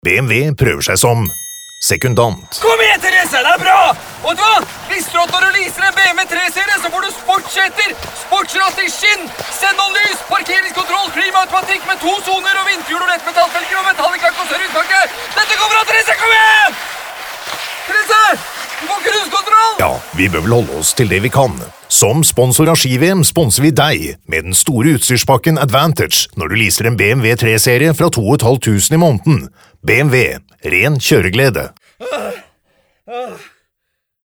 BMW prøver seg som sekundant. Kom igjen, Therese, det er bra! Og vet du hva? Visste du at når du leaser en BMW 3-serie, så får du sportsseter, sportsratt i skinn, sendonlys, parkeringskontroll, klimaautomatikk med 2 soner og vinterhjul og lettmetallfelger og metallikakke og sørutpakke. Dette går bra, Therese, kom igjen! Therese, du får cruisekontroll! Ja, vi bør vel holde oss til det vi kan. Som sponsor av Ski-VM sponser vi deg med den store utstyrspakken Advantage når du leaser en BMW 3-serie fra 2 500 i måneden. BMW, ren kjøreglede.